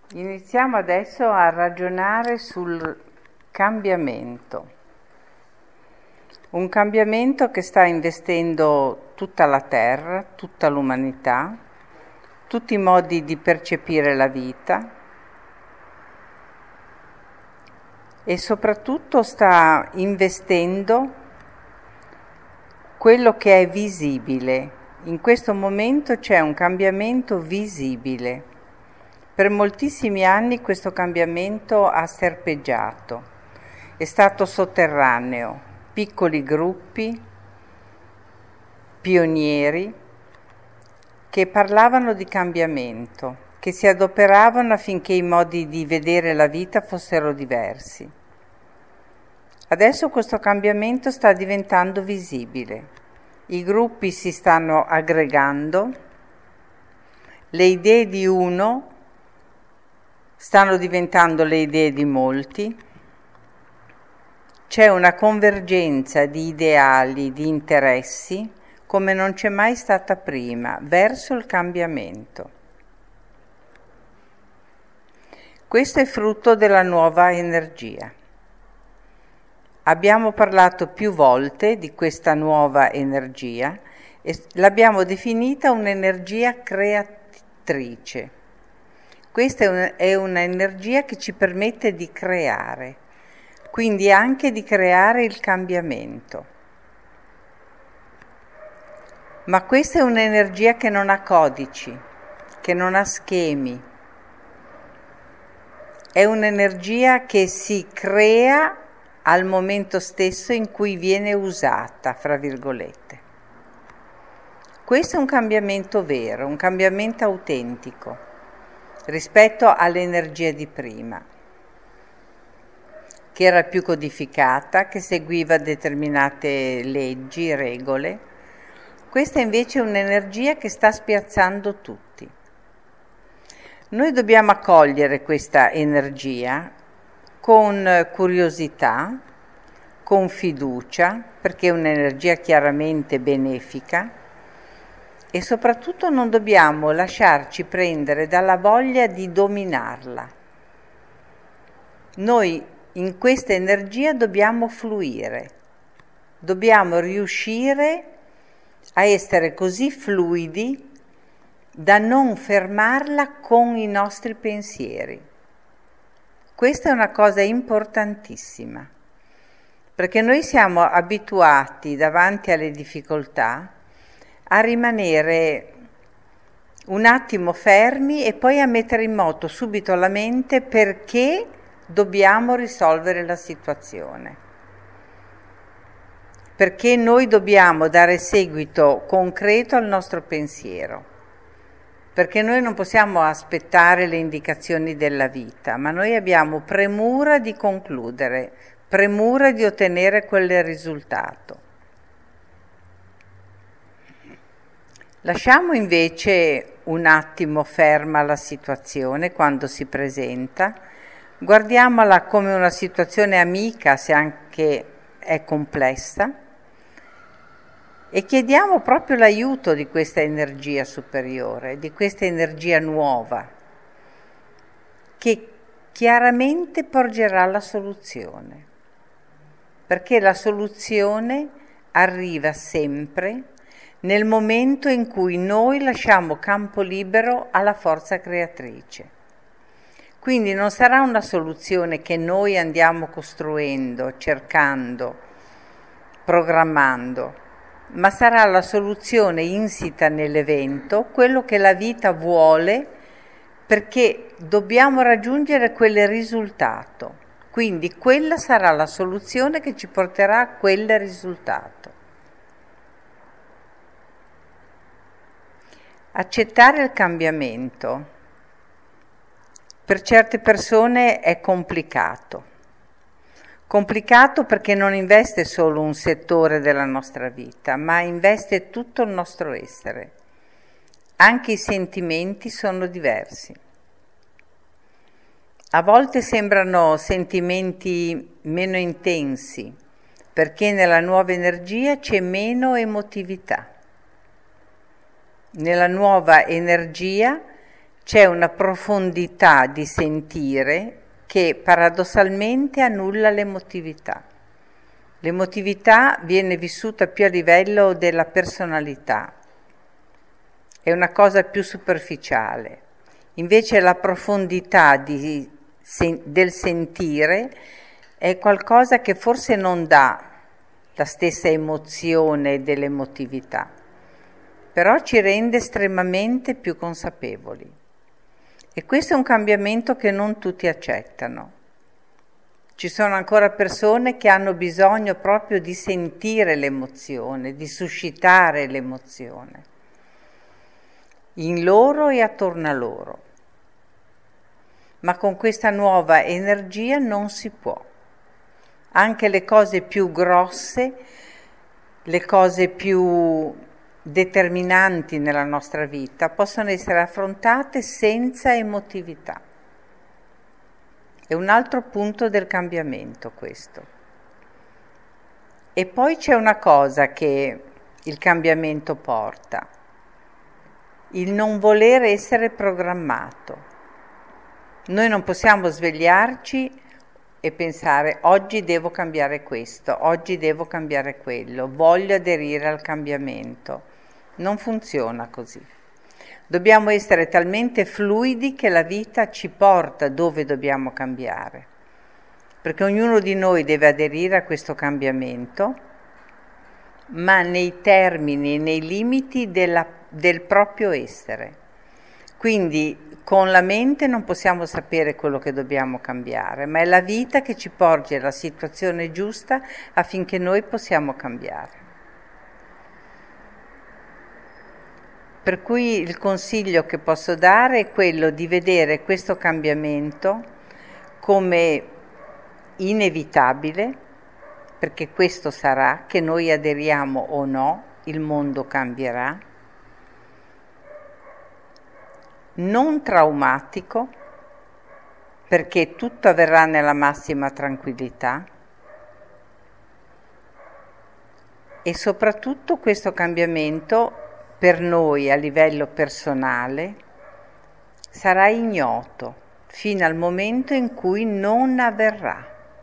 Iniziamo adesso a ragionare sul cambiamento. Un cambiamento che sta investendo tutta la Terra, tutta l'umanità, tutti i modi di percepire la vita e soprattutto sta investendo quello che è visibile. In questo momento c'è un cambiamento visibile. Per moltissimi anni questo cambiamento ha serpeggiato, è stato sotterraneo, piccoli gruppi, pionieri, che parlavano di cambiamento, che si adoperavano affinché i modi di vedere la vita fossero diversi. Adesso questo cambiamento sta diventando visibile, i gruppi si stanno aggregando, le idee di uno stanno diventando le idee di molti, c'è una convergenza di ideali, di interessi, come non c'è mai stata prima, verso il cambiamento. Questo è frutto della nuova energia. Abbiamo parlato più volte di questa nuova energia e l'abbiamo definita un'energia creatrice. Questa è un'energia che ci permette di creare, quindi anche di creare il cambiamento. Ma questa è un'energia che non ha codici, che non ha schemi. È un'energia che si crea al momento stesso in cui viene usata, fra virgolette. Questo è un cambiamento vero, un cambiamento autentico rispetto all'energia di prima, che era più codificata, che seguiva determinate leggi, regole. Questa invece è un'energia che sta spiazzando tutti. Noi dobbiamo accogliere questa energia con curiosità, con fiducia, perché è un'energia chiaramente benefica, e soprattutto non dobbiamo lasciarci prendere dalla voglia di dominarla. Noi in questa energia dobbiamo fluire, dobbiamo riuscire a essere così fluidi da non fermarla con i nostri pensieri. Questa è una cosa importantissima, perché noi siamo abituati davanti alle difficoltà a rimanere un attimo fermi e poi a mettere in moto subito la mente perché dobbiamo risolvere la situazione. Perché noi dobbiamo dare seguito concreto al nostro pensiero. Perché noi non possiamo aspettare le indicazioni della vita, ma noi abbiamo premura di concludere, premura di ottenere quel risultato. Lasciamo invece un attimo ferma la situazione quando si presenta, guardiamola come una situazione amica se anche è complessa e chiediamo proprio l'aiuto di questa energia superiore, di questa energia nuova che chiaramente porgerà la soluzione, perché la soluzione arriva sempre nel momento in cui noi lasciamo campo libero alla forza creatrice. Quindi non sarà una soluzione che noi andiamo costruendo, cercando, programmando, ma sarà la soluzione insita nell'evento, quello che la vita vuole, perché dobbiamo raggiungere quel risultato. Quindi quella sarà la soluzione che ci porterà a quel risultato. Accettare il cambiamento per certe persone è complicato. Complicato perché non investe solo un settore della nostra vita, ma investe tutto il nostro essere. Anche i sentimenti sono diversi. A volte sembrano sentimenti meno intensi, perché nella nuova energia c'è meno emotività. Nella nuova energia c'è una profondità di sentire che paradossalmente annulla l'emotività. L'emotività viene vissuta più a livello della personalità, è una cosa più superficiale. Invece la profondità del sentire è qualcosa che forse non dà la stessa emozione dell'emotività, però ci rende estremamente più consapevoli. E questo è un cambiamento che non tutti accettano. Ci sono ancora persone che hanno bisogno proprio di sentire l'emozione, di suscitare l'emozione, in loro e attorno a loro. Ma con questa nuova energia non si può. Anche le cose più grosse, le cose più determinanti nella nostra vita possono essere affrontate senza emotività. È un altro punto del cambiamento questo. E poi c'è una cosa che il cambiamento porta, il non voler essere programmato. Noi non possiamo svegliarci e pensare oggi devo cambiare questo, oggi devo cambiare quello, voglio aderire al cambiamento. Non funziona così. Dobbiamo essere talmente fluidi che la vita ci porta dove dobbiamo cambiare, perché ognuno di noi deve aderire a questo cambiamento, ma nei termini, nei limiti del proprio essere. Quindi con la mente non possiamo sapere quello che dobbiamo cambiare, ma è la vita che ci porge alla situazione giusta affinché noi possiamo cambiare. Per cui il consiglio che posso dare è quello di vedere questo cambiamento come inevitabile, perché questo sarà, che noi aderiamo o no, il mondo cambierà, non traumatico, perché tutto avverrà nella massima tranquillità, e soprattutto questo cambiamento per noi a livello personale sarà ignoto fino al momento in cui non avverrà.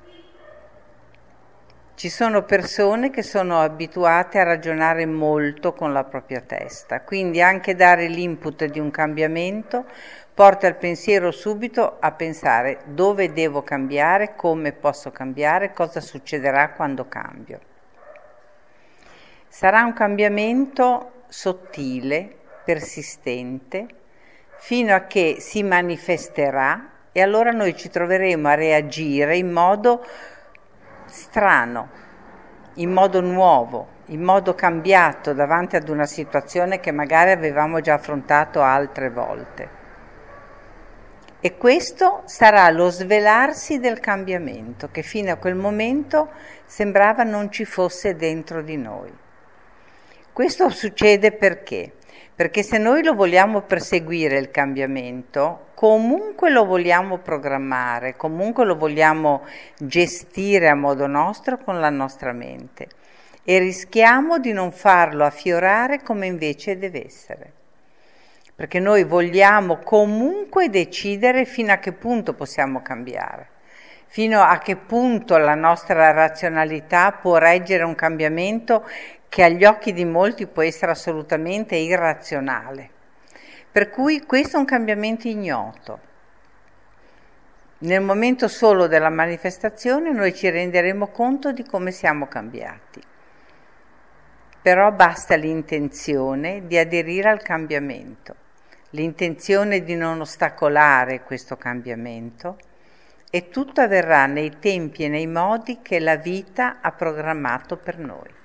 Ci sono persone che sono abituate a ragionare molto con la propria testa, quindi anche dare l'input di un cambiamento porta il pensiero subito a pensare dove devo cambiare, come posso cambiare, cosa succederà quando cambio. Sarà un cambiamento sottile, persistente, fino a che si manifesterà e allora noi ci troveremo a reagire in modo strano, in modo nuovo, in modo cambiato davanti ad una situazione che magari avevamo già affrontato altre volte. E questo sarà lo svelarsi del cambiamento che fino a quel momento sembrava non ci fosse dentro di noi. Questo succede perché? Perché se noi lo vogliamo perseguire il cambiamento, comunque lo vogliamo programmare, comunque lo vogliamo gestire a modo nostro con la nostra mente e rischiamo di non farlo affiorare come invece deve essere. Perché noi vogliamo comunque decidere fino a che punto possiamo cambiare, fino a che punto la nostra razionalità può reggere un cambiamento che agli occhi di molti può essere assolutamente irrazionale. Per cui questo è un cambiamento ignoto. Nel momento solo della manifestazione noi ci renderemo conto di come siamo cambiati. Però basta l'intenzione di aderire al cambiamento, l'intenzione di non ostacolare questo cambiamento e tutto avverrà nei tempi e nei modi che la vita ha programmato per noi.